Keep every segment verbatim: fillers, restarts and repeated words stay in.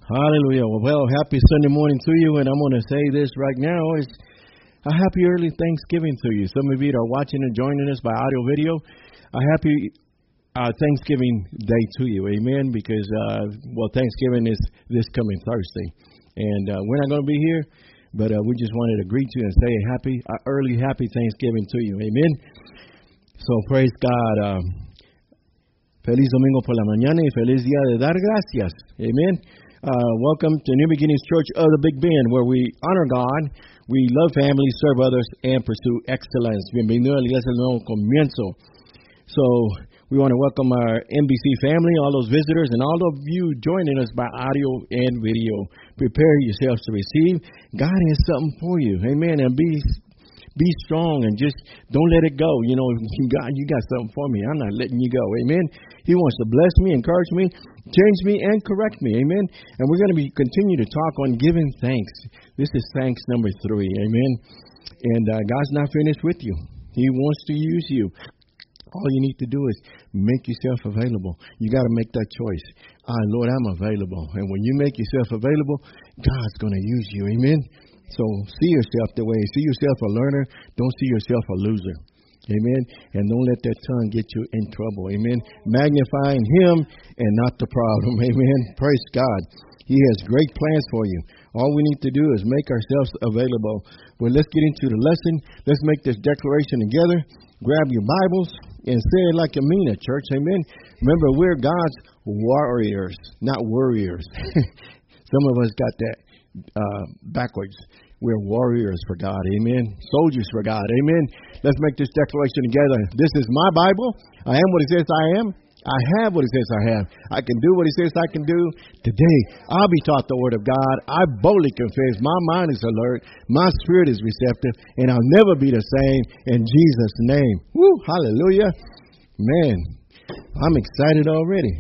Hallelujah. Well, well, happy Sunday morning to you, and I'm going to say this right now is a happy early Thanksgiving to you. Some of you are watching and joining us by audio video. A happy uh, Thanksgiving day to you, amen, because, uh, well, Thanksgiving is this coming Thursday, and uh, we're not going to be here, but uh, we just wanted to greet you and say a happy, uh, early happy Thanksgiving to you, amen. So praise God. Um, Feliz domingo por la mañana y feliz día de dar gracias, amen. Uh, welcome to New Beginnings Church of the Big Bend, where we honor God, we love family, serve others, and pursue excellence. Bienvenido a la iglesia del nuevo comienzo. So we want to welcome our N B C family, all those visitors, and all of you joining us by audio and video. Prepare yourselves to receive. God has something for you, amen, and be Be strong and just don't let it go. You know, God, you got something for me. I'm not letting you go. Amen. He wants to bless me, encourage me, change me, and correct me. Amen. And we're going to be continue to talk on giving thanks. This is thanks number three. Amen. And uh, God's not finished with you. He wants to use you. All you need to do is make yourself available. You got to make that choice. Ah, Lord, I'm available. And when you make yourself available, God's going to use you. Amen. So see yourself the way. See yourself a learner. Don't see yourself a loser. Amen. And don't let that tongue get you in trouble. Amen. Magnifying Him and not the problem. Amen. Praise God. He has great plans for you. All we need to do is make ourselves available. Well, let's get into the lesson. Let's make this declaration together. Grab your Bibles and say it like you mean it, church. Amen. Remember, we're God's warriors, not worriers. Some of us got that Uh, backwards. We're warriors for God, amen. Soldiers for God, amen. Let's make this declaration together. This is my Bible. I am what it says I am. I have what it says I have. I can do what it says I can do. Today, I'll be taught the Word of God. I boldly confess. My mind is alert. My spirit is receptive. And I'll never be the same in Jesus' name. Woo, hallelujah. Man, I'm excited already.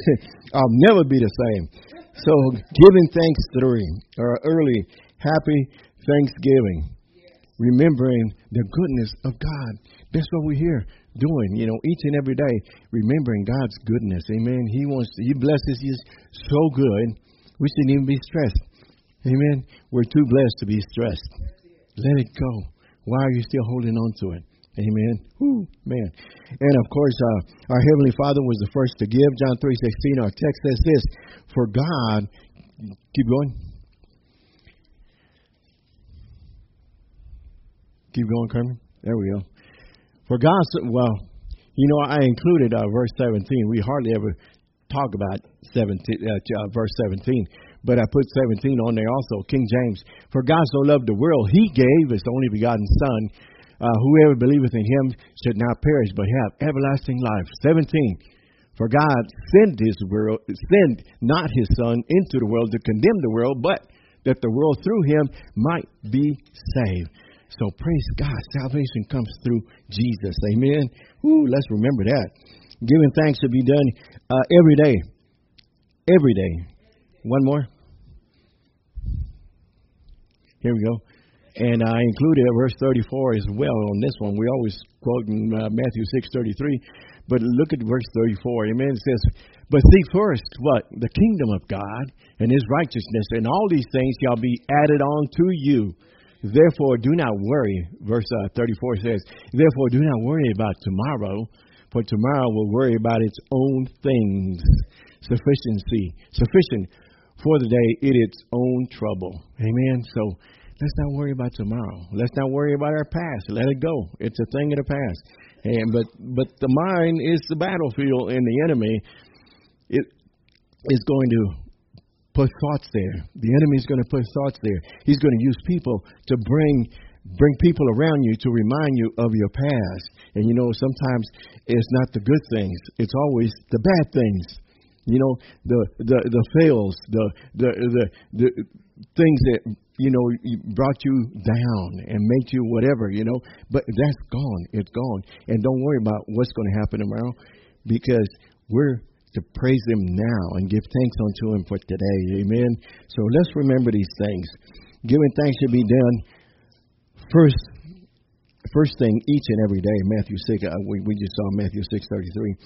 I'll never be the same. So, giving thanks three, or early happy Thanksgiving, remembering the goodness of God. That's what we're here doing, you know, each and every day, remembering God's goodness. Amen. He wants, to, He blesses you so good, we shouldn't even be stressed. Amen. We're too blessed to be stressed. Let it go. Why are you still holding on to it? Amen. Whew, man. And of course, uh, our Heavenly Father was the first to give. John three sixteen, our text says this, for God, keep going. Keep going, Carmen. There we go. For God, well, you know, I included uh, verse seventeen. We hardly ever talk about seventeen, uh, uh, verse seventeen. But I put seventeen on there also, King James. For God so loved the world, He gave His only begotten Son, Uh, whoever believeth in Him should not perish, but have everlasting life. seventeen. For God sent His world, sent not His Son into the world to condemn the world, but that the world through Him might be saved. So praise God. Salvation comes through Jesus. Amen. Ooh, let's remember that. Giving thanks should be done uh, every day. Every day. One more. Here we go. And I included verse thirty-four as well on this one. We always quote in uh, Matthew six thirty-three. But look at verse thirty-four. Amen. It says, but seek first what? The kingdom of God and His righteousness, and all these things shall be added on to you. Therefore, do not worry. Verse uh, thirty-four says, therefore, do not worry about tomorrow, for tomorrow will worry about its own things. Sufficiency, sufficient for the day in its own trouble. Amen. So, let's not worry about tomorrow. Let's not worry about our past. Let it go. It's a thing of the past. And but but the mind is the battlefield, and the enemy it is going to put thoughts there. The enemy is going to put thoughts there. He's going to use people to bring bring people around you to remind you of your past. And you know, sometimes it's not the good things. It's always the bad things. You know, the the the fails, the the the, the things that, you know, brought you down and made you whatever, you know. But that's gone. It's gone. And don't worry about what's going to happen tomorrow, because we're to praise Him now and give thanks unto Him for today. Amen. So let's remember these things. Giving thanks should be done first first thing each and every day. Matthew six, uh, we, we just saw Matthew six thirty-three.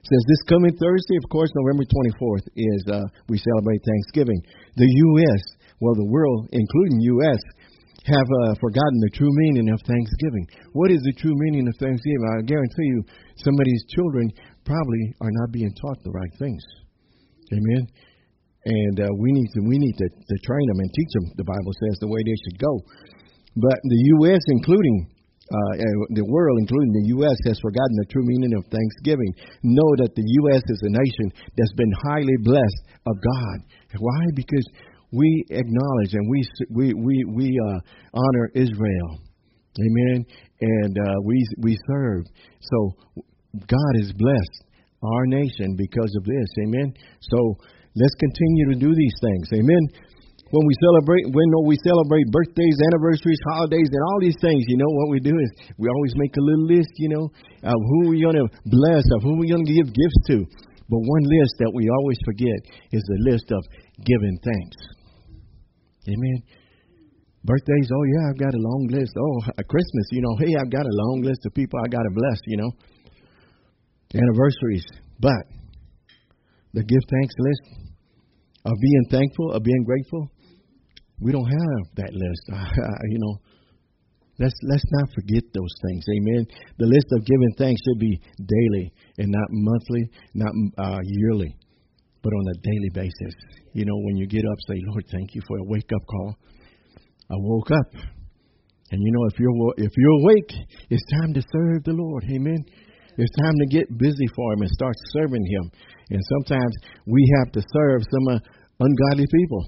says this coming Thursday, of course, November twenty-fourth, is uh, we celebrate Thanksgiving. The U S, well, the world, including U S, have uh, forgotten the true meaning of Thanksgiving. What is the true meaning of Thanksgiving? I guarantee you, some of these children probably are not being taught the right things. Amen. And uh, we need to we need to, to train them and teach them. The Bible says the way they should go. But the U S, including uh, the world, including the U S, has forgotten the true meaning of Thanksgiving. Know that the U S is a nation that's been highly blessed of God. Why? Because we acknowledge and we we we we uh, honor Israel, amen, and uh, we we serve. So God has blessed our nation because of this, amen. So let's continue to do these things, amen. When we celebrate, when we celebrate birthdays, anniversaries, holidays, and all these things, you know what we do is we always make a little list, you know, of who we're going to bless, of who we're going to give gifts to. But one list that we always forget is the list of giving thanks. Amen. Birthdays, oh yeah, I've got a long list. Oh, Christmas, you know, hey, I've got a long list of people I got to bless, you know. Anniversaries, but the give thanks list of being thankful, of being grateful, we don't have that list. you know, let's let's not forget those things. Amen. The list of giving thanks should be daily and not monthly, not uh, yearly, but on a daily basis. You know, when you get up, say, Lord, thank you for a wake-up call. I woke up. And, you know, if you're if you're awake, it's time to serve the Lord. Amen. It's time to get busy for Him and start serving Him. And sometimes we have to serve some uh, ungodly people.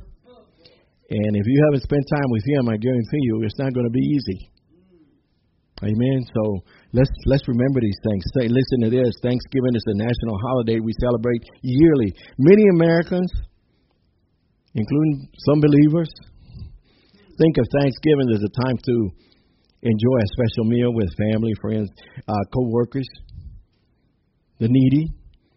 And if you haven't spent time with Him, I guarantee you it's not going to be easy. Amen. So let's let's remember these things. Say, listen to this. Thanksgiving is a national holiday we celebrate yearly. Many Americans, including some believers, think of Thanksgiving as a time to enjoy a special meal with family, friends, uh, co-workers, the needy.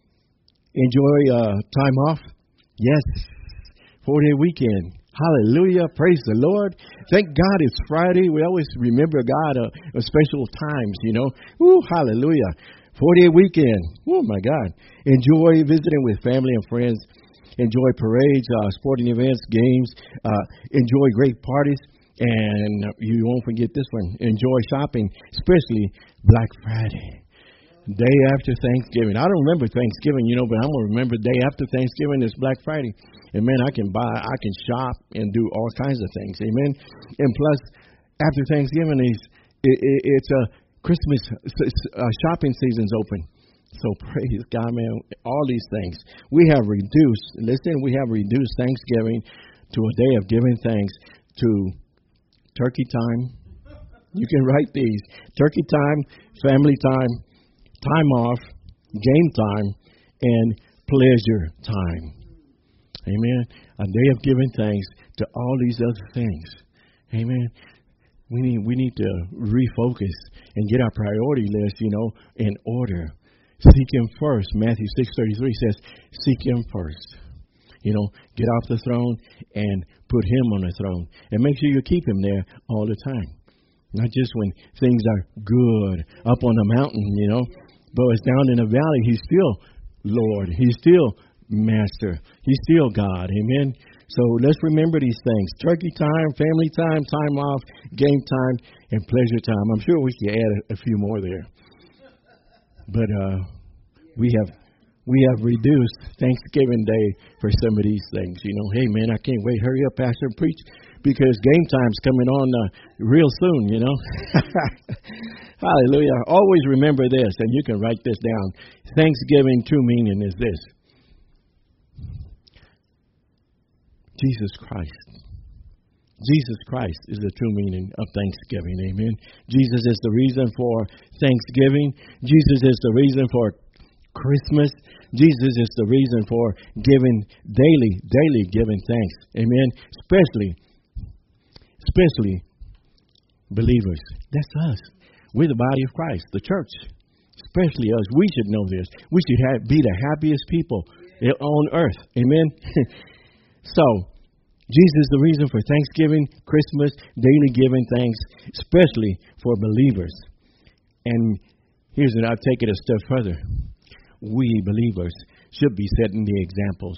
Enjoy uh, time off. Yes, four-day weekend. Hallelujah. Praise the Lord. Thank God it's Friday. We always remember God at uh, special times, you know. Woo, hallelujah. Four-day weekend. Oh, my God. Enjoy visiting with family and friends. Enjoy parades, uh, sporting events, games. Uh, enjoy great parties. And you won't forget this one. Enjoy shopping, especially Black Friday. Day after Thanksgiving. I don't remember Thanksgiving, you know, but I'm going to remember day after Thanksgiving is Black Friday. And, man, I can buy, I can shop and do all kinds of things. Amen. And plus, after Thanksgiving, is it, it, it's a Christmas uh, shopping season's open. So praise God, man. All these things. We have reduced, listen, we have reduced Thanksgiving to a day of giving thanks to turkey time. You can write these. Turkey time, family time, time off, game time, and pleasure time. Amen. A day of giving thanks to all these other things. Amen. We need we need to refocus and get our priority list, you know, in order. Seek Him first. Matthew six thirty-three says, seek Him first. You know, get off the throne and put Him on the throne. And make sure you keep Him there all the time. Not just when things are good up on the mountain, you know, but it's down in the valley. He's still Lord. He's still Master. He's still God. Amen. So let's remember these things. Turkey time, family time, time off, game time, and pleasure time. I'm sure we can add a, a few more there. But uh, we have we have reduced Thanksgiving Day for some of these things. You know, hey, man, I can't wait. Hurry up, Pastor, and preach, because game time's coming on uh, real soon, you know. Hallelujah. Always remember this, and you can write this down. Thanksgiving true meaning is this. Jesus Christ. Jesus Christ is the true meaning of Thanksgiving. Amen. Jesus is the reason for Thanksgiving. Jesus is the reason for Christmas. Jesus is the reason for giving daily, daily giving thanks. Amen. Especially, especially believers. That's us. We're the body of Christ, the church. Especially us. We should know this. We should have, be the happiest people on earth. Amen. So, Jesus is the reason for Thanksgiving, Christmas, daily giving thanks, especially for believers. And here's it, I'll take it a step further. we believers should be setting the examples.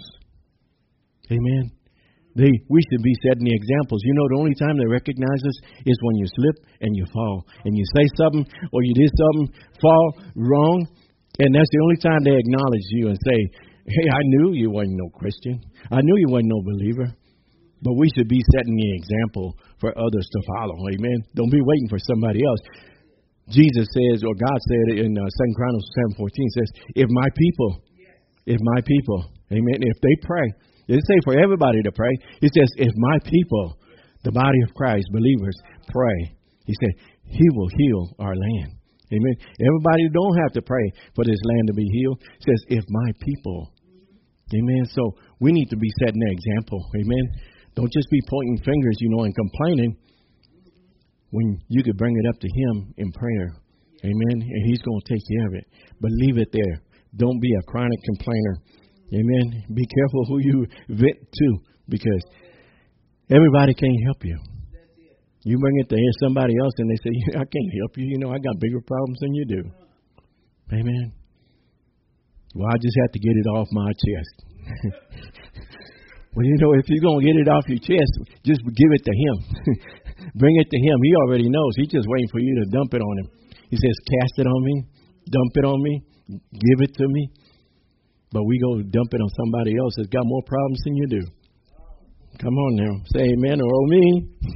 Amen. They, we should be setting the examples. You know, the only time they recognize us is when you slip and you fall. And you say something or you did something, fall wrong. And that's the only time they acknowledge you and say, hey, I knew you wasn't no Christian. I knew you wasn't no believer. But we should be setting the example for others to follow. Amen. Don't be waiting for somebody else. Jesus says, or God said in uh, Second Chronicles seven fourteen, says, if my people, if my people, amen, if they pray, it doesn't say for everybody to pray. It says, if my people, the body of Christ, believers, pray, he said, he will heal our land. Amen. Everybody don't have to pray for this land to be healed. It says, if my people. Amen. So we need to be setting an example. Amen. Don't just be pointing fingers, you know, and complaining when you could bring it up to him in prayer. Amen. And he's going to take care of it. But leave it there. Don't be a chronic complainer. Amen. Be careful who you vent to, because everybody can't help you. You bring it to somebody else and they say, I can't help you. You know, I got bigger problems than you do. Amen. Well, I just have to get it off my chest. Well, you know, if you're going to get it off your chest, just give it to him. Bring it to him. He already knows. He's just waiting for you to dump it on him. He says, cast it on me. Dump it on me. Give it to me. But we go dump it on somebody else that's got more problems than you do. Come on now. Say amen or oh me.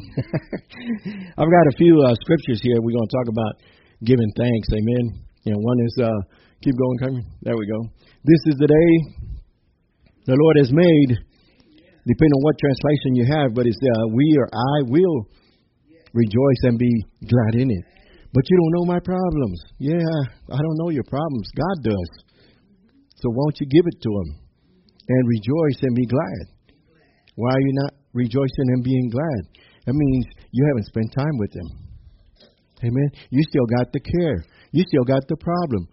I've got a few uh, scriptures here. We're going to talk about giving thanks. Amen. And one is, uh, keep going, coming. There we go. This is the day the Lord has made. Depending on what translation you have, but it's uh, we or I will rejoice and be glad in it. But you don't know my problems. Yeah, I don't know your problems. God does. So won't you give it to him and rejoice and be glad? Why are you not rejoicing and being glad? That means you haven't spent time with him. Amen. You still got the care. You still got the problem.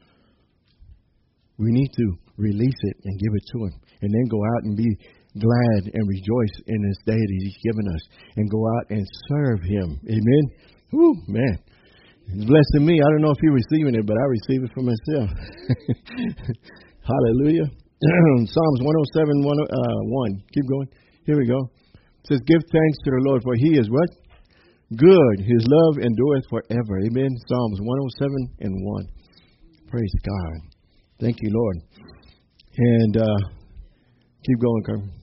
We need to release it and give it to him, and then go out and be glad and rejoice in this day that he's given us, and go out and serve him. Amen. Woo, man. It's blessing me. I don't know if you're receiving it, but I receive it for myself. Hallelujah. Psalms one oh seven, one, uh, one. Keep going. Here we go. It says, give thanks to the Lord, for he is what? Good. His love endureth forever. Amen. Psalms one oh seven and one. Praise God. Thank you, Lord. And uh, keep going, Carmen.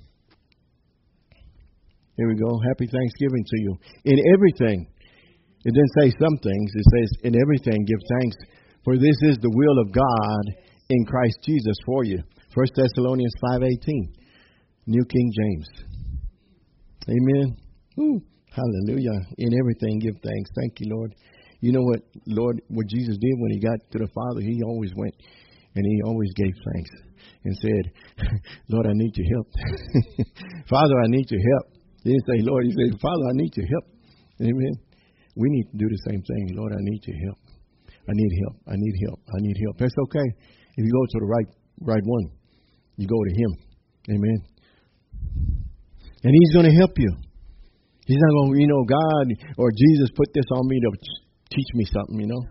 Here we go. Happy Thanksgiving to you. In everything. It didn't say some things. It says, in everything give thanks, for this is the will of God in Christ Jesus for you. First Thessalonians five eighteen. New King James. Amen. Woo. Hallelujah. In everything give thanks. Thank you, Lord. You know what, Lord, what Jesus did when he got to the Father? He always went and he always gave thanks and said, Lord, I need your help. Father, I need your help. He didn't say, Lord, he said, Father, I need your help. Amen. We need to do the same thing. Lord, I need your help. I need help. I need help. I need help. That's okay. If you go to the right right one, you go to him. Amen. And he's going to help you. He's not going to, you know, God or Jesus put this on me to teach me something, you know.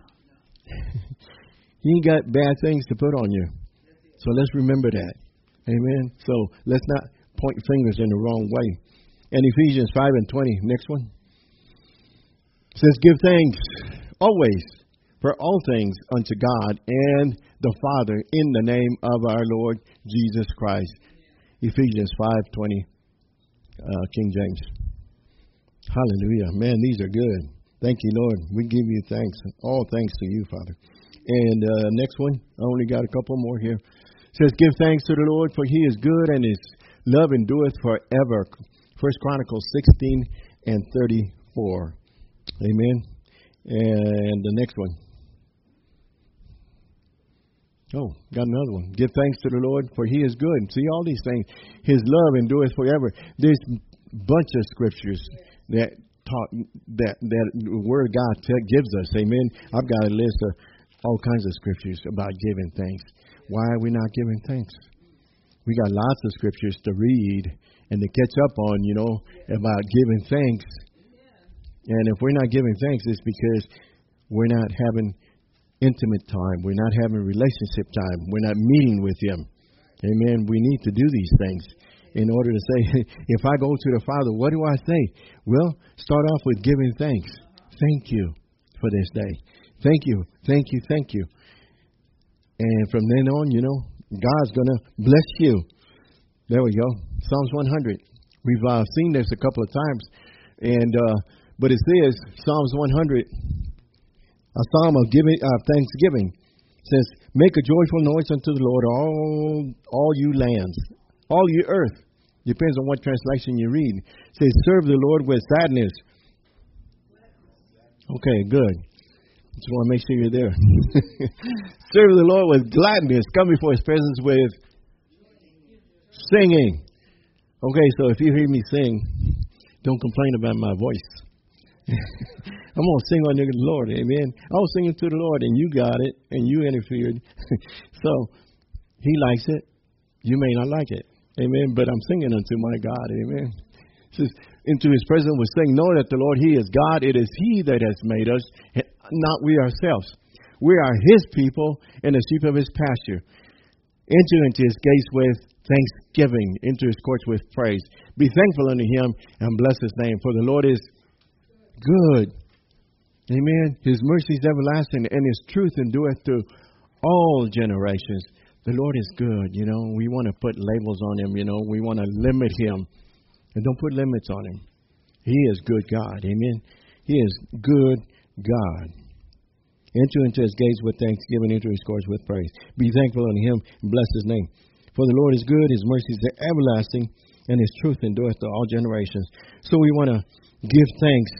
He ain't got bad things to put on you. So let's remember that. Amen. So let's not point fingers in the wrong way. And Ephesians five and twenty, next one. Says, give thanks always for all things unto God and the Father in the name of our Lord Jesus Christ. Ephesians five twenty, uh, King James. Hallelujah. Man, these are good. Thank you, Lord. We give you thanks. All thanks to you, Father. And uh, next one, I only got a couple more here. It says, give thanks to the Lord, for he is good, and his love endureth forever. First Chronicles sixteen and thirty-four. Amen. And the next one. Oh, got another one. Give thanks to the Lord, for he is good. See, all these things. His love endureth forever. There's a bunch of scriptures that talk, that, that the Word of God t- gives us. Amen. I've got a list of all kinds of scriptures about giving thanks. Why are we not giving thanks? We got lots of scriptures to read and to catch up on, you know, about giving thanks. And if we're not giving thanks, it's because we're not having intimate time. We're not having relationship time. We're not meeting with Him. Amen. We need to do these things in order to say, if I go to the Father, what do I say? Well, start off with giving thanks. Thank you for this day. Thank you, thank you, thank you. And from then on, you know, God's going to bless you. There we go. Psalms one hundred. We've uh, seen this a couple of times. and uh, But it says, Psalms one hundred, a psalm of giving, uh, thanksgiving, says, make a joyful noise unto the Lord, all all you lands, all you earth. Depends on what translation you read. It says, serve the Lord with sadness. Okay, good. Just want to make sure you're there. Serve the Lord with gladness. Come before His presence with singing. Okay, so if you hear me sing, don't complain about my voice. I'm going to sing on the Lord, amen. I was singing to the Lord, and you got it, and you interfered. So, He likes it. You may not like it, amen, but I'm singing unto my God, amen. It says, into His presence we sing, know that the Lord, He is God. It is He that has made us, not we ourselves. We are His people and the sheep of His pasture. Enter into His gates with thanksgiving, into His courts with praise. Be thankful unto Him and bless His name, for the Lord is good. Amen. His mercy is everlasting, and His truth endureth through all generations. The Lord is good. You know, we want to put labels on Him. You know, we want to limit Him, and don't put limits on Him. He is good God. Amen. He is good God. Enter into His gates with thanksgiving, enter His courts with praise. Be thankful unto Him and bless His name. For the Lord is good, His mercy is everlasting, and His truth endureth to all generations. So we want to give thanks.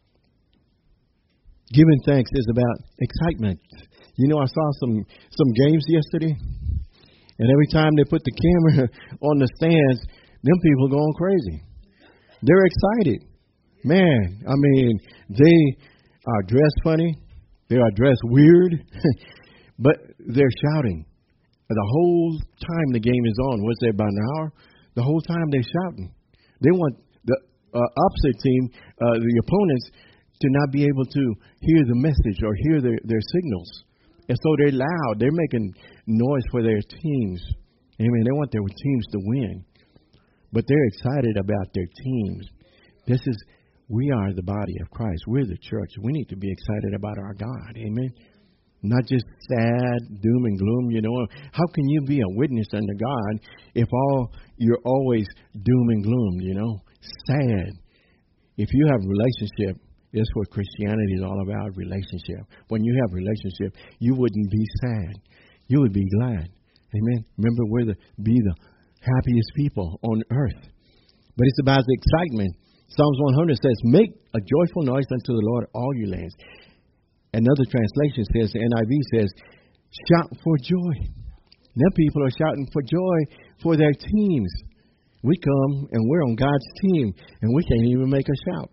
Giving thanks is about excitement. You know, I saw some some games yesterday, and every time they put the camera on the stands, them people going crazy. They're excited. Man, I mean, they are dressed funny. They are dressed weird, but they're shouting. The whole time the game is on, what's it, about an hour? The whole time they're shouting. They want the uh, opposite team, uh, the opponents, to not be able to hear the message or hear their, their signals. And so they're loud. They're making noise for their teams. Amen. They want their teams to win. But they're excited about their teams. This is, we are the body of Christ. We're the church. We need to be excited about our God. Amen. Not just sad, doom and gloom, you know. How can you be a witness unto God if all you're always doom and gloom, you know? Sad. If you have a relationship, that's what Christianity is all about, relationship. When you have relationship, you wouldn't be sad. You would be glad. Amen. Remember, we're the be the happiest people on earth. But it's about the excitement. Psalms one hundred says, make a joyful noise unto the Lord, all you lands. Another translation says, the N I V says, shout for joy. Now people are shouting for joy for their teams. We come and we're on God's team, and we can't even make a shout.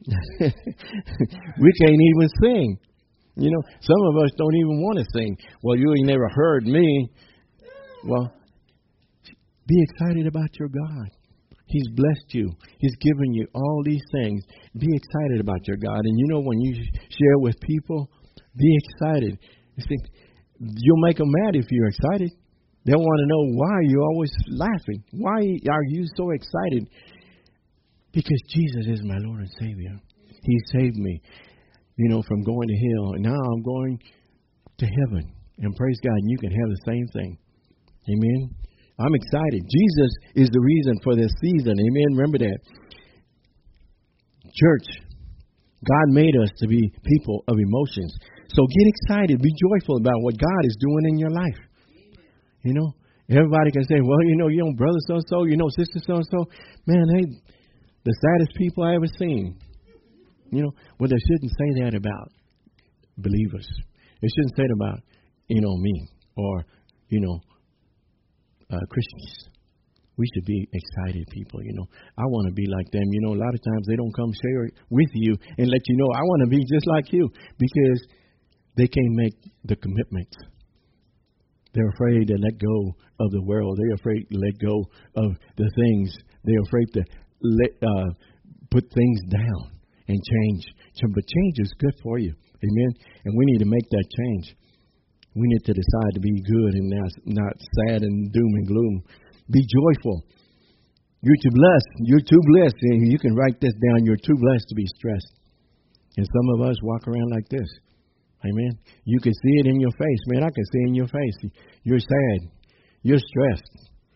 We can't even sing. You know, some of us don't even want to sing. Well, you ain't never heard me. Well, be excited about your God. He's blessed you. He's given you all these things. Be excited about your God. And you know, when you share with people, be excited. You think you'll make them mad if you're excited. They'll want to know why you're always laughing. Why are you so excited? Because Jesus is my Lord and Savior. He saved me, you know, from going to hell. And now I'm going to heaven. And praise God, you can have the same thing. Amen. I'm excited. Jesus is the reason for this season. Amen. Remember that. Church, God made us to be people of emotions. So get excited. Be joyful about what God is doing in your life. You know, everybody can say, well, you know, you know, brother so-and-so, you know, sister so-and-so. Man, they the saddest people I ever seen. You know, well, they shouldn't say that about believers. They shouldn't say it about, you know, me or, you know, uh, Christians. We should be excited people, you know. I want to be like them. You know, a lot of times they don't come share it with you and let you know, I want to be just like you, because they can't make the commitment. They're afraid to let go of the world. They're afraid to let go of the things. They're afraid to let uh, put things down and change. But change is good for you. Amen. And we need to make that change. We need to decide to be good and not, not sad and doom and gloom. Be joyful. You're too blessed. You're too blessed. And you can write this down. You're too blessed to be stressed. And some of us walk around like this. Amen. You can see it in your face. Man, I can see it in your face. You're sad. You're stressed.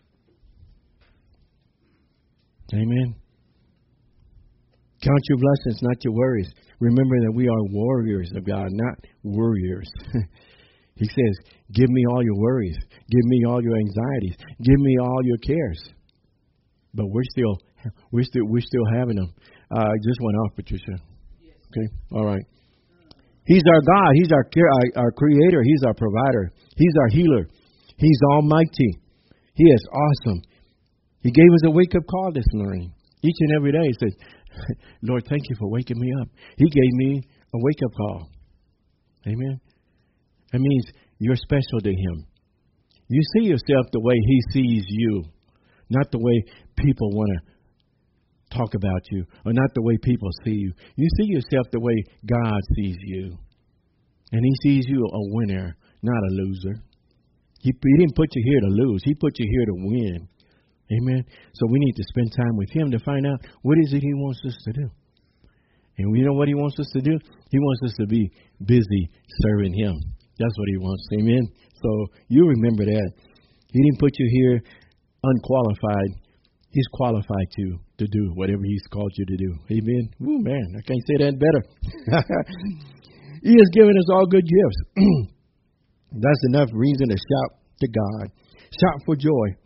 Amen. Count your blessings, not your worries. Remember that we are warriors of God, not worriers. He says, give me all your worries. Give me all your anxieties. Give me all your cares. But we're still, we're still, we're still having them. Uh, I just went off, Patricia. Okay, all right. He's our God. He's our, our our Creator. He's our provider. He's our healer. He's Almighty. He is awesome. He gave us a wake-up call this morning. Each and every day he says, Lord, thank you for waking me up. He gave me a wake-up call. Amen. That means you're special to Him. You see yourself the way He sees you, not the way people want to talk about you, or not the way people see you. You see yourself the way God sees you. And He sees you a winner, not a loser. He, he didn't put you here to lose. He put you here to win. Amen. So we need to spend time with Him to find out what is it He wants us to do. And you know what He wants us to do? He wants us to be busy serving Him. That's what He wants. Amen. So you remember that. He didn't put you here unqualified. He's qualified to, to do whatever He's called you to do. Amen. Ooh, man, I can't say that better. He has given us all good gifts. That's enough reason to shout to God. Shout for joy.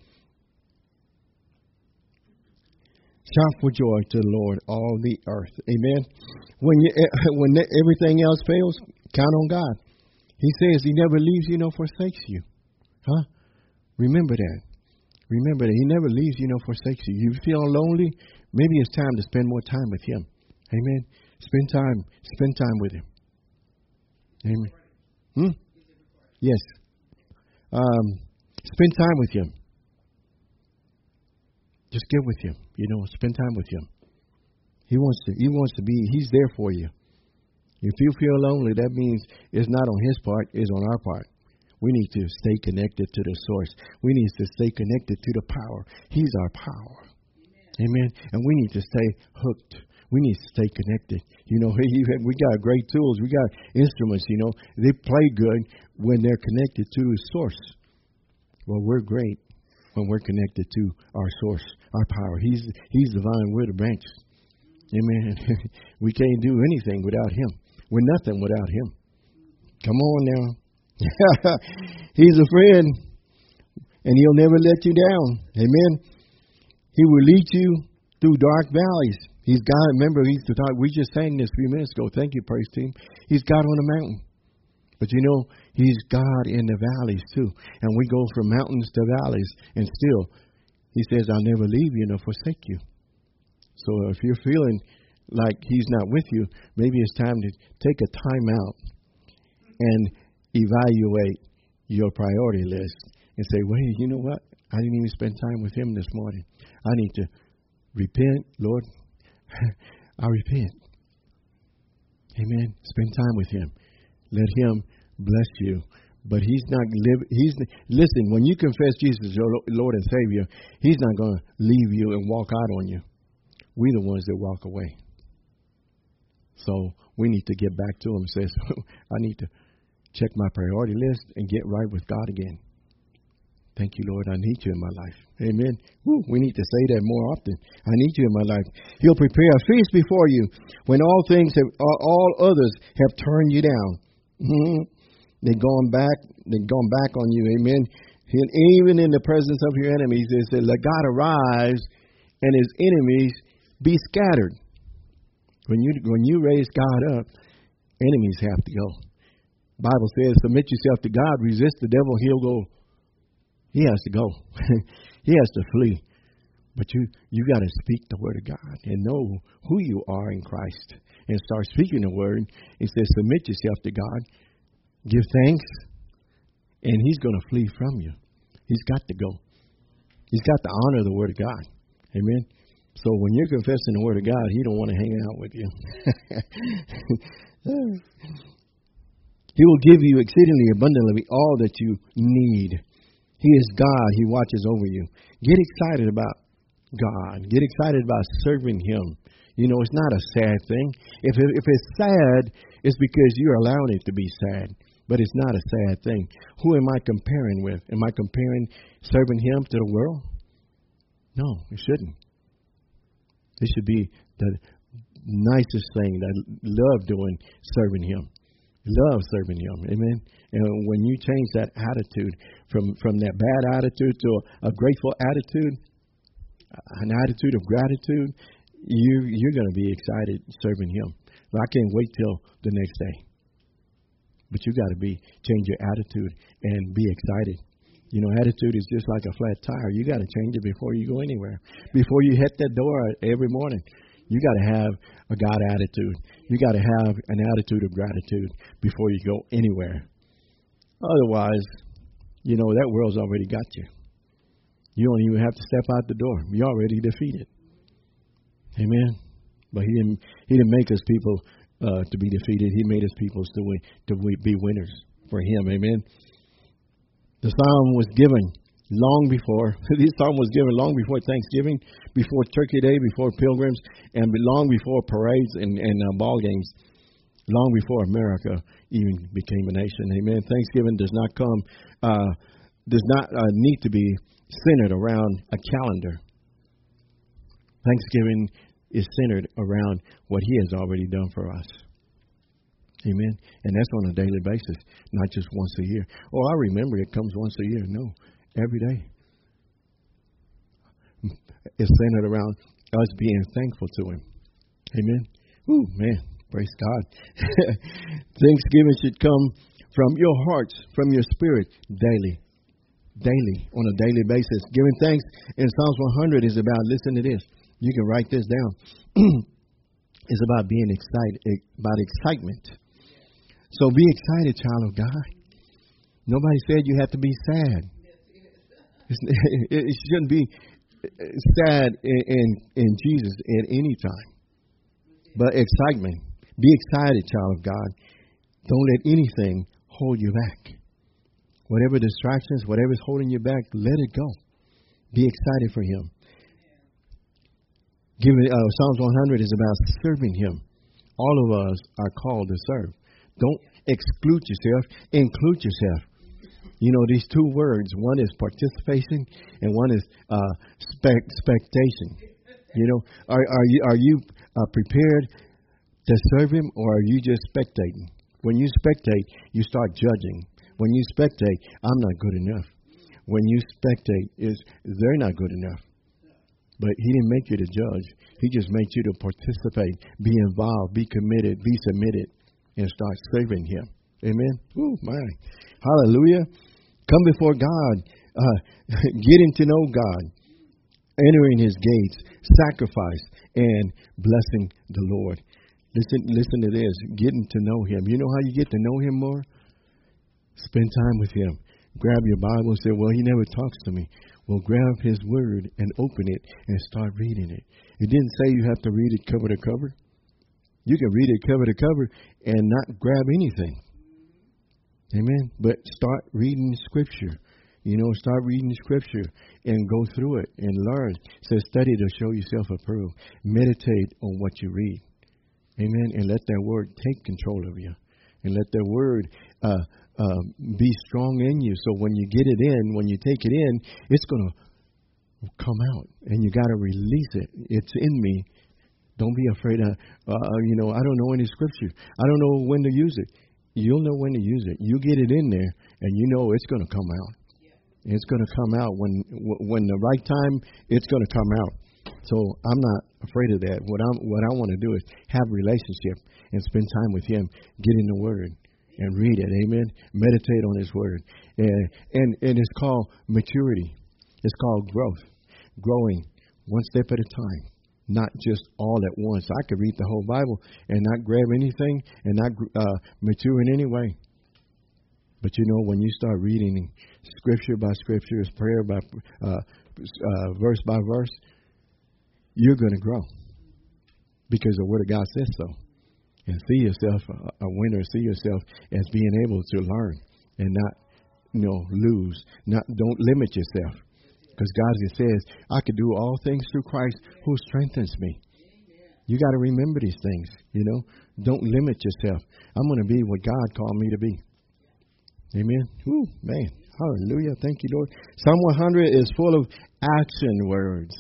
Shout for joy to the Lord, all the earth. Amen. When you, when everything else fails, count on God. He says He never leaves you nor forsakes you. Huh? Remember that. Remember that He never leaves you nor forsakes you. You feel lonely? Maybe it's time to spend more time with Him. Amen. Spend time. Spend time with Him. Amen. Hmm? Yes. Um, spend time with Him. Just get with Him. You know, spend time with Him. He wants to. He wants to be. He's there for you. If you feel lonely, that means it's not on His part. It's on our part. We need to stay connected to the source. We need to stay connected to the power. He's our power. Amen. Amen. And we need to stay hooked. We need to stay connected. You know, we got great tools. We got instruments, you know. They play good when they're connected to the source. Well, we're great when we're connected to our source, our power. He's He's the vine, we're the branches. Amen. We can't do anything without Him. We're nothing without Him. Come on now. He's a friend, and He'll never let you down. Amen. He will lead you through dark valleys. He's God. Remember, He's the God. We just sang this a few minutes ago. Thank you, praise team. He's God on the mountain. But you know, He's God in the valleys too. And we go from mountains to valleys, and still, He says, I'll never leave you nor forsake you. So if you're feeling like He's not with you, maybe it's time to take a time out and evaluate your priority list and say, wait, you know what? I didn't even spend time with Him this morning. I need to repent, Lord. I repent. Amen. Spend time with Him. Let Him bless you. But He's not live. He's listen. When you confess Jesus as your Lord and Savior, He's not going to leave you and walk out on you. We're the ones that walk away. So we need to get back to Him and say, I need to check my priority list and get right with God again. Thank you, Lord. I need you in my life. Amen. Woo, we need to say that more often. I need you in my life. He'll prepare a feast before you when all things have, all others have turned you down. Mm-hmm. They've gone back. They've gone back on you. Amen. And even in the presence of your enemies, they said, let God arise and His enemies be scattered. When you when you raise God up, enemies have to go. Bible says, submit yourself to God, resist the devil, He'll go. He has to go. He has to flee. But you you got to speak the word of God and know who you are in Christ and start speaking the word. It says, submit yourself to God, give thanks, and He's going to flee from you. He's got to go. He's got to honor the word of God. Amen. So when you're confessing the word of God, He don't want to hang out with you. He will give you exceedingly abundantly all that you need. He is God. He watches over you. Get excited about God. Get excited about serving Him. You know, it's not a sad thing. If it, if it's sad, it's because you're allowing it to be sad. But it's not a sad thing. Who am I comparing with? Am I comparing serving Him to the world? No, it shouldn't. It should be the nicest thing that I love doing, serving Him. Love serving Him. Amen. And when you change that attitude from, from that bad attitude to a, a grateful attitude, an attitude of gratitude, you, you're going to be excited serving Him. But I can't wait till the next day. But you got to be change your attitude and be excited. You know, attitude is just like a flat tire. You got to change it before you go anywhere. Before you hit that door every morning, you got to have a God attitude. You got to have an attitude of gratitude before you go anywhere. Otherwise, you know, that world's already got you. You don't even have to step out the door. You're already defeated. Amen. But He didn't. He didn't make us people uh, to be defeated. He made us people to win, to be winners for Him. Amen. The psalm was given long before. This psalm was given long before Thanksgiving, before Turkey Day, before pilgrims, and long before parades and, and uh, ball games. Long before America even became a nation. Amen. Thanksgiving does not come. Uh, does not uh, need to be centered around a calendar. Thanksgiving is centered around what He has already done for us. Amen. And that's on a daily basis, not just once a year. Oh, I remember it comes once a year. No, every day. It's centered around us being thankful to Him. Amen. Ooh, man. Praise God. Thanksgiving should come from your hearts, from your spirit, daily. Daily, on a daily basis. Giving thanks in Psalms one hundred is about, listen to this. You can write this down. It's about being excited, about excitement. So be excited, child of God. Nobody said you have to be sad. It's, it, it shouldn't be sad in, in, in Jesus at any time. But excitement. Be excited, child of God. Don't let anything hold you back. Whatever distractions, whatever's holding you back, let it go. Be excited for Him. Give it, uh, Psalms one hundred is about serving Him. All of us are called to serve. Don't exclude yourself. Include yourself. You know, these two words, one is participation and one is uh, spec- expectation. You know, are, are you, are you uh, prepared to serve Him, or are you just spectating? When you spectate, you start judging. When you spectate, I'm not good enough. When you spectate, is they're not good enough. But He didn't make you to judge. He just made you to participate, be involved, be committed, be submitted, and start serving Him. Amen? Ooh, my. Hallelujah. Come before God. Uh, getting to know God. Entering His gates. Sacrifice. And blessing the Lord. Listen, listen to this. Getting to know Him. You know how you get to know Him more? Spend time with Him. Grab your Bible and say, well, He never talks to me. Well, grab His Word and open it and start reading it. It didn't say you have to read it cover to cover. You can read it cover to cover and not grab anything. Amen. But start reading Scripture. You know, start reading Scripture and go through it and learn. It says, study to show yourself approved. Meditate on what you read. Amen. And let that Word take control of you. And let that Word uh, uh, be strong in you. So when you get it in, when you take it in, it's going to come out. And you got to release it. It's in me. Don't be afraid of, uh, you know, I don't know any Scripture. I don't know when to use it. You'll know when to use it. You get it in there, and you know it's going to come out. Yeah. It's going to come out. When when the right time, it's going to come out. So I'm not afraid of that. What, I'm, what I want to do is have a relationship and spend time with Him, get in the Word, and read it. Amen. Meditate on His Word. And, and, and it's called maturity. It's called growth. Growing one step at a time. Not just all at once. I could read the whole Bible and not grab anything and not uh, mature in any way. But you know, when you start reading Scripture by Scripture, prayer by uh, uh, verse by verse, you're going to grow because the Word of God says so. and see yourself a, a winner. See yourself as being able to learn and not, you know, lose. Not don't limit yourself, because God says, "I can do all things through Christ who strengthens me." You got to remember these things. You know, don't limit yourself. I'm going to be what God called me to be. Amen. Woo, man. Hallelujah. Thank you, Lord. Psalm one hundred is full of action words.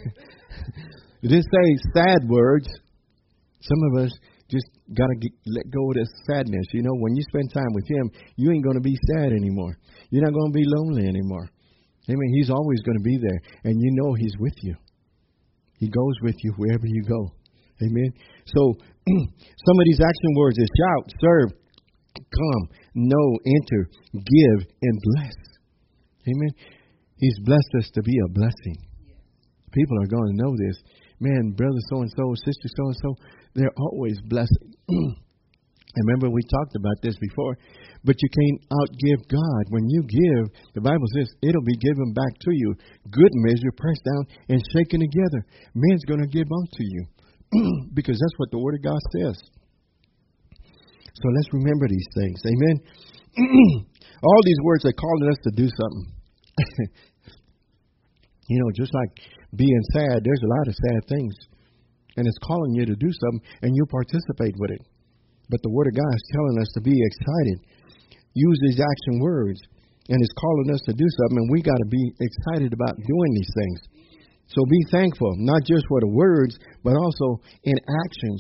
It didn't say sad words. Some of us just got to let go of this sadness. You know, when you spend time with Him, you ain't going to be sad anymore. You're not going to be lonely anymore. Amen. He's always going to be there. And you know He's with you. He goes with you wherever you go. Amen. So some of these action words is shout, serve, come, know, enter, give, and bless. Amen. He's blessed us to be a blessing. People are going to know this. Man, brother so-and-so, sister so-and-so, they're always blessing. Remember, we talked about this before. But you can't outgive God. When you give, the Bible says it'll be given back to you. Good measure, pressed down and shaken together. Man's going to give unto you. Because that's what the Word of God says. So let's remember these things. Amen. All these words are calling us to do something. You know, just like being sad, there's a lot of sad things. And it's calling you to do something, and you participate with it. But the Word of God is telling us to be excited. Use these action words. And it's calling us to do something, and we got to be excited about doing these things. So be thankful, not just for the words, but also in actions.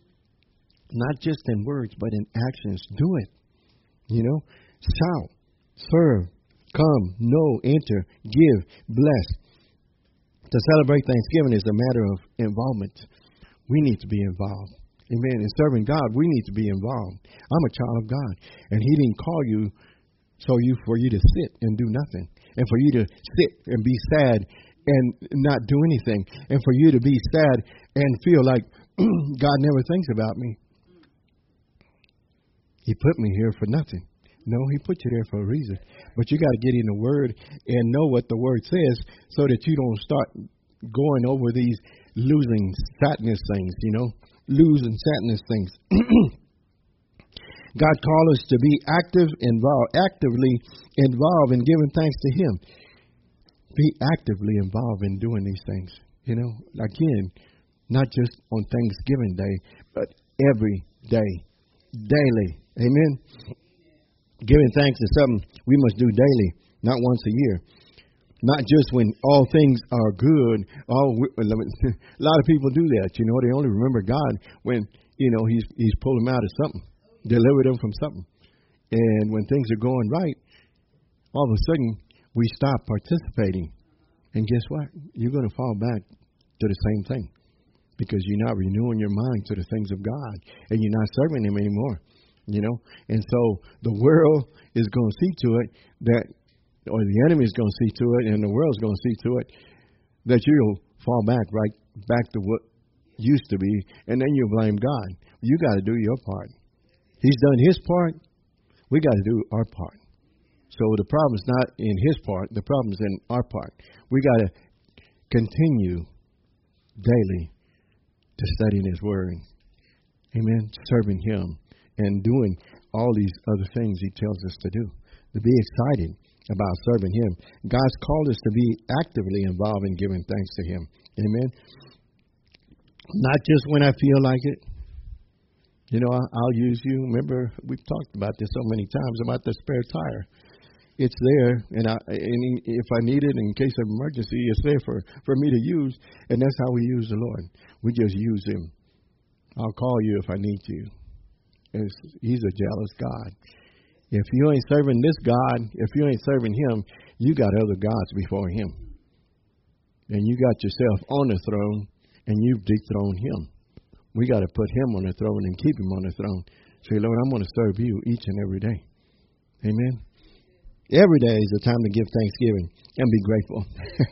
Not just in words, but in actions. Do it. You know, shout, serve, come, know, enter, give, bless. To celebrate Thanksgiving is a matter of involvement. We need to be involved. Amen. In serving God, we need to be involved. I'm a child of God, and He didn't call you so you for you to sit and do nothing, and for you to sit and be sad and not do anything, and for you to be sad and feel like God never thinks about me. He put me here for nothing. No, He put you there for a reason. But you got to get in the Word and know what the Word says so that you don't start going over these losing sadness things, you know, losing sadness things. God called us to be active, involved, actively involved in giving thanks to Him. Be actively involved in doing these things. You know, again, not just on Thanksgiving Day, but every day, daily. Amen. Giving thanks is something we must do daily, not once a year. Not just when all things are good. All a lot of people do that. You know, they only remember God when, you know, He's He's pulled them out of something, delivered them from something. And when things are going right, all of a sudden we stop participating. And guess what? You're going to fall back to the same thing, because you're not renewing your mind to the things of God, and you're not serving Him anymore. You know, and so the world is going to see to it that, or the enemy is going to see to it, and the world's going to see to it that you'll fall back right back to what used to be, and then you'll blame God. You got to do your part. He's done His part. We got to do our part. So the problem's not in His part. The problem's in our part. We got to continue daily to studying His Word. Amen. Serving Him. And doing all these other things He tells us to do. To be excited about serving Him. God's called us to be actively involved in giving thanks to Him. Amen. Not just when I feel like it. You know, I'll use you. Remember, we've talked about this so many times about the spare tire. It's there, and, I, and if I need it in case of emergency, it's there for, for me to use. And that's how we use the Lord. We just use Him. I'll call you if I need you. It's, he's a jealous God. If you ain't serving this God, if you ain't serving Him, you got other gods before Him. And you got yourself on the throne, and you've dethroned Him. We got to put Him on the throne and keep Him on the throne. Say, Lord, I'm going to serve You each and every day. Amen. Every day is a time to give thanksgiving and be grateful.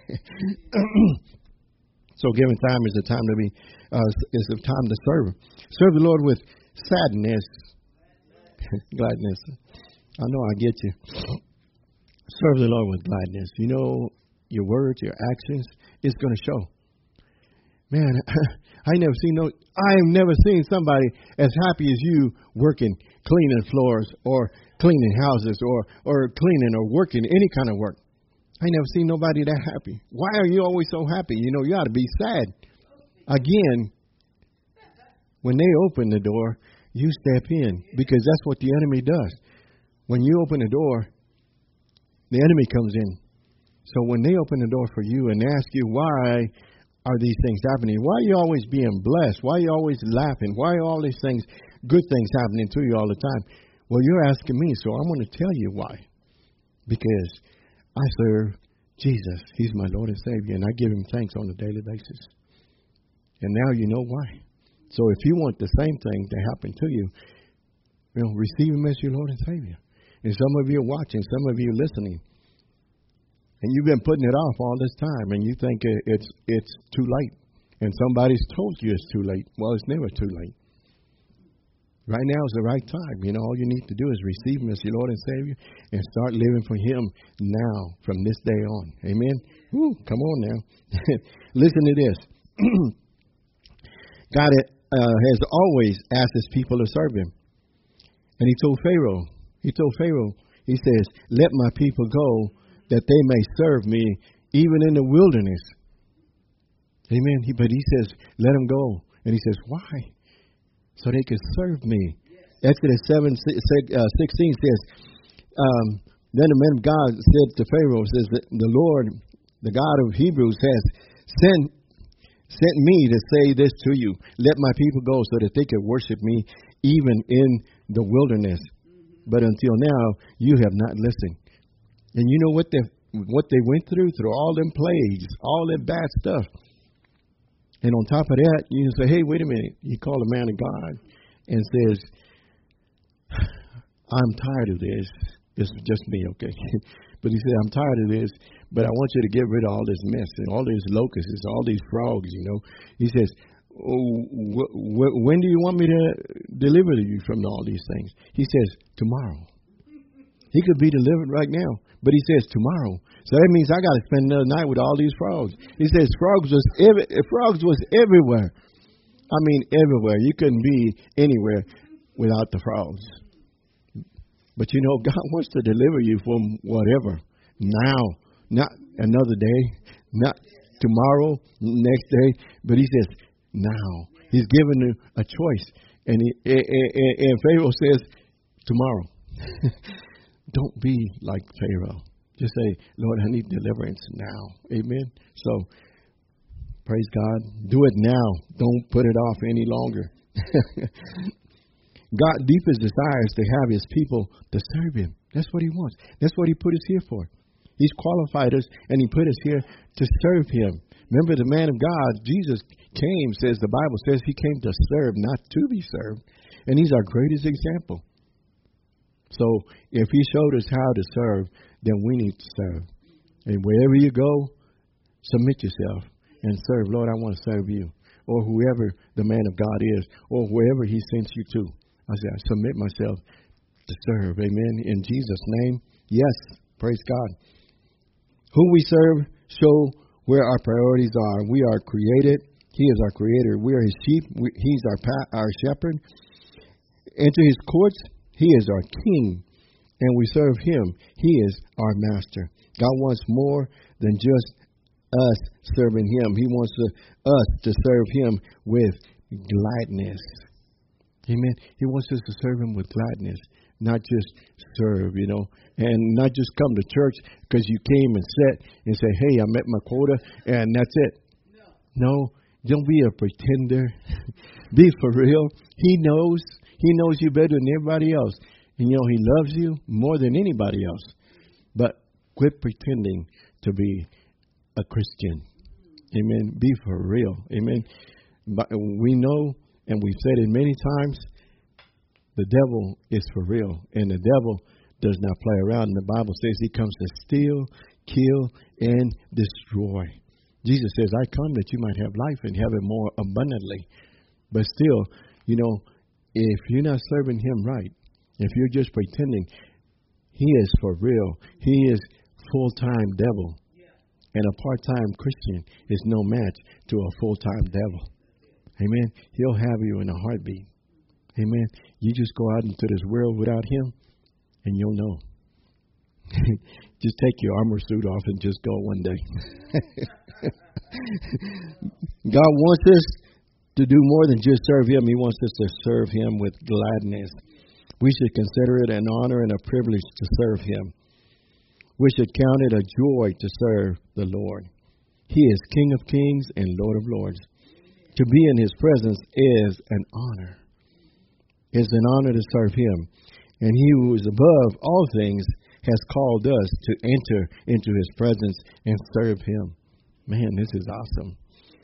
So giving time is a time to be, uh, is a time to serve. Serve the Lord with sadness, gladness. I know I get you. Serve the Lord with gladness. You know, your words, your actions, it's going to show. Man, I never seen no. I have never seen somebody as happy as you working, cleaning floors or cleaning houses or or cleaning or working any kind of work. I never seen nobody that happy. Why are you always so happy? You know, you ought to be sad. Again, when they open the door, you step in because that's what the enemy does. When you open the door, the enemy comes in. So when they open the door for you and ask you, why are these things happening? Why are you always being blessed? Why are you always laughing? Why are all these things, good things happening to you all the time? Well, you're asking me, so I'm going to tell you why. Because I serve Jesus. He's my Lord and Savior, and I give him thanks on a daily basis. And now you know why. So if you want the same thing to happen to you, you know, receive him as your Lord and Savior. And some of you are watching, some of you are listening. And you've been putting it off all this time, and you think it's it's too late. And somebody's told you it's too late. Well, it's never too late. Right now is the right time. You know, all you need to do is receive him as your Lord and Savior and start living for him now from this day on. Amen? Woo, come on now. Listen to this. God uh, has always asked his people to serve him. And he told Pharaoh, he told Pharaoh, he says, let my people go that they may serve me even in the wilderness. Amen. He, but he says, let them go. And he says, why? So they can serve me. Yes. Exodus seven sixteen says, um, then the man of God said to Pharaoh, says, the Lord, the God of Hebrews has sent, sent me to say this to you. Let my people go so that they could worship me even in the wilderness. Mm-hmm. But until now, you have not listened. And you know what they what they went through, through all them plagues, all that bad stuff. And on top of that, you say, hey, wait a minute. You call a man of God and says, I'm tired of this. It's just me, okay? But he said, I'm tired of this, but I want you to get rid of all this mess and all these locusts, all these frogs, you know. He says, oh, wh- wh- when do you want me to deliver you from all these things? He says, tomorrow. He could be delivered right now, but he says tomorrow. So that means I got to spend another night with all these frogs. He says frogs was every, frogs was everywhere. I mean everywhere. You couldn't be anywhere without the frogs. But you know, God wants to deliver you from whatever. Now, not another day, not tomorrow, next day, but he says now. He's given you a choice. And, he, and, and, and Pharaoh says tomorrow. Don't be like Pharaoh. Just say, Lord, I need deliverance now. Amen. So, praise God. Do it now. Don't put it off any longer. God's deepest desire is to have his people to serve him. That's what he wants. That's what he put us here for. He's qualified us, and he put us here to serve him. Remember, the man of God, Jesus came, says the Bible says he came to serve, not to be served. And he's our greatest example. So if he showed us how to serve, then we need to serve. And wherever you go, submit yourself and serve. Lord, I want to serve you. Or whoever the man of God is, or wherever he sends you to. I say, I submit myself to serve. Amen. In Jesus' name. Yes. Praise God. Who we serve show where our priorities are. We are created. He is our creator. We are his sheep. We, he's our pa- our shepherd. Enter his courts. He is our king, and we serve him. He is our master. God wants more than just us serving him. He wants to, us to serve him with gladness. Amen. He wants us to serve him with gladness, not just serve, you know, and not just come to church because you came and sat and say, hey, I met my quota, and that's it. No, no, don't be a pretender. Be for real. He knows. He knows you better than everybody else. And, you know, he loves you more than anybody else. But quit pretending to be a Christian. Amen. Be for real. Amen. But we know, and we've said it many times, the devil is for real. And the devil does not play around. And the Bible says he comes to steal, kill, and destroy. Jesus says, I come that you might have life and have it more abundantly. But still, you know, if you're not serving him right, if you're just pretending, he is for real. He is full-time devil. Yeah. And a part-time Christian is no match to a full-time devil. Amen. He'll have you in a heartbeat. Amen. You just go out into this world without Him, and you'll know. Just take your armor suit off and just go one day. God wants us to do more than just serve Him. He wants us to serve Him with gladness. We should consider it an honor and a privilege to serve Him. We should count it a joy to serve the Lord. He is King of kings and Lord of lords. To be in His presence is an honor. It's an honor to serve Him. And He who is above all things has called us to enter into His presence and serve Him. Man, this is awesome.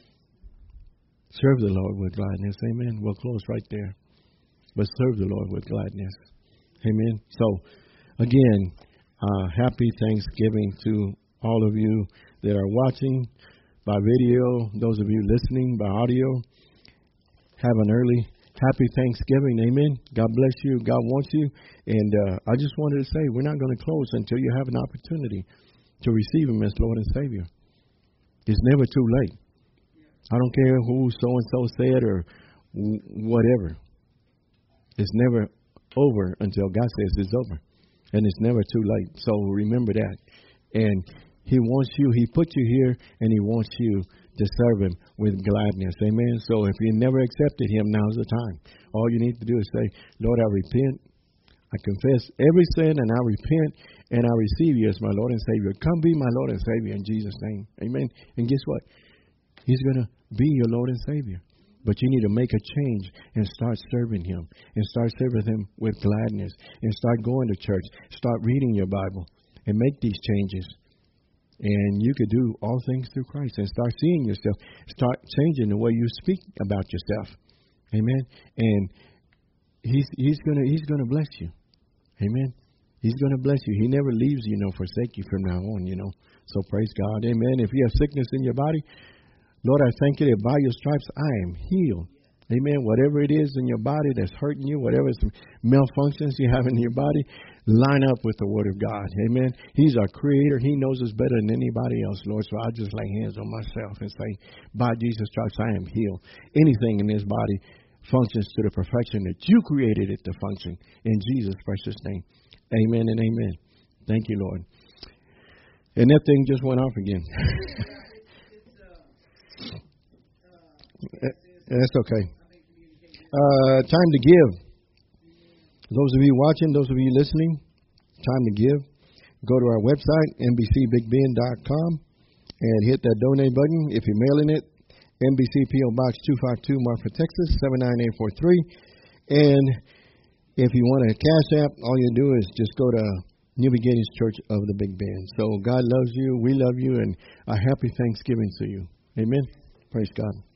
Serve the Lord with gladness. Amen. We'll close right there. But serve the Lord with gladness. Amen. So, again, uh, happy Thanksgiving to all of you that are watching by video, those of you listening by audio. Have an early happy Thanksgiving. Amen. God bless you. God wants you. And uh, I just wanted to say, we're not going to close until you have an opportunity to receive Him as Lord and Savior. It's never too late. I don't care who so-and-so said or w- whatever. It's never over until God says it's over. And it's never too late. So remember that. And He wants you, He put you here, and He wants you to serve Him with gladness. Amen. So if you never accepted Him, now's the time. All you need to do is say, Lord, I repent. I confess every sin, and I repent, and I receive you as my Lord and Savior. Come be my Lord and Savior in Jesus' name. Amen. And guess what? He's going to be your Lord and Savior. But you need to make a change and start serving Him. And start serving Him with gladness. And start going to church. Start reading your Bible. And make these changes. And you could do all things through Christ. And start seeing yourself. Start changing the way you speak about yourself. Amen. And He's He's gonna He's gonna bless you. Amen. He's gonna bless you. He never leaves you nor forsake you from now on, you know. So praise God. Amen. If you have sickness in your body, Lord, I thank you that by your stripes I am healed. Amen. Whatever it is in your body that's hurting you, whatever malfunctions you have in your body, line up with the Word of God. Amen. He's our Creator. He knows us better than anybody else, Lord. So I just lay hands on myself and say, by Jesus' stripes I am healed. Anything in this body functions to the perfection that you created it to function. In Jesus' precious name. Amen and amen. Thank you, Lord. And that thing just went off again. That's okay. Uh, time to give. Those of you watching, those of you listening, time to give. Go to our website, N B C Big Bend dot com, and hit that donate button. If you're mailing it, N B C P O Box two five two, Marfa, Texas, seven nine eight four three. And if you want a cash app, all you do is just go to New Beginnings Church of the Big Bend. So God loves you, we love you, and a happy Thanksgiving to you. Amen. Praise God.